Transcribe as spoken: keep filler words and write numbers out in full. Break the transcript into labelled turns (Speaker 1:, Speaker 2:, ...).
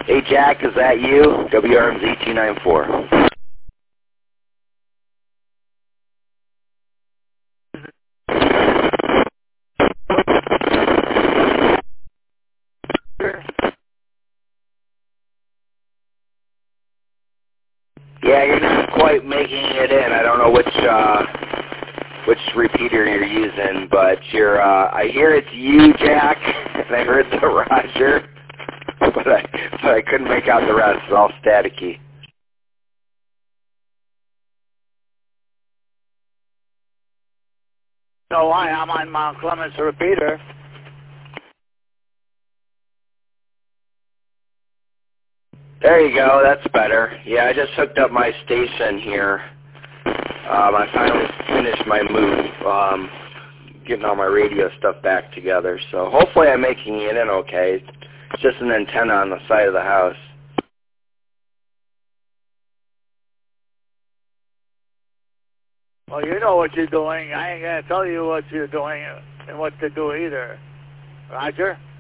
Speaker 1: Hey Jack, is that you? W R M Z two nine four. Yeah, you're not quite making it in. I don't know which uh, which repeater you're using, but you're. Uh, I hear it's you, Jack, and I heard the Roger, but I but I couldn't make out the rest. It's all staticky.
Speaker 2: No, I, I'm on Mount Clemens repeater.
Speaker 1: There you go. That's better. Yeah, I just hooked up my station here. Um, I finally finished my move, um, getting all my radio stuff back together. So hopefully I'm making it in okay. It's just an antenna on the side of the house.
Speaker 2: Well, you know what you're doing. I ain't going to tell you what you're doing and what to do either. Roger?